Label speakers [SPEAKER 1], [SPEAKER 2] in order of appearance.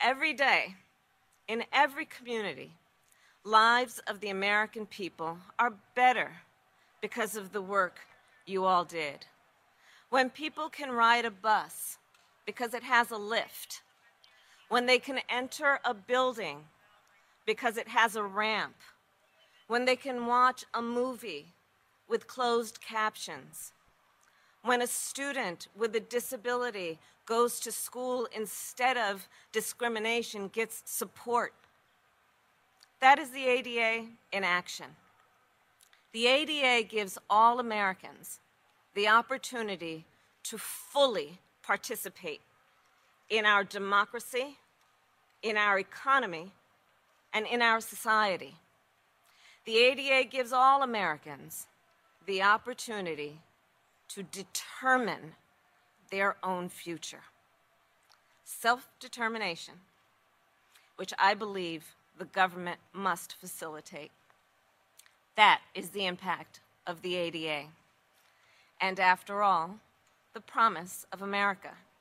[SPEAKER 1] Every day, in every community, lives of the American people are better because of the work you all did. When people can ride a bus because it has a lift, when they can enter a building because it has a ramp, when they can watch a movie with closed captions, when a student with a disability goes to school instead of discrimination gets support. That is the ADA in action. The ADA gives all Americans the opportunity to fully participate in our democracy, in our economy, and in our society. The ADA gives all Americans the opportunity to determine their own future. Self-determination, which I believe the government must facilitate. That is the impact of the ADA. And after all, the promise of America.